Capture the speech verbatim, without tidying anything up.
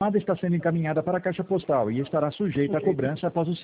chamada está sendo encaminhada para a caixa postal e estará sujeita a cobrança após o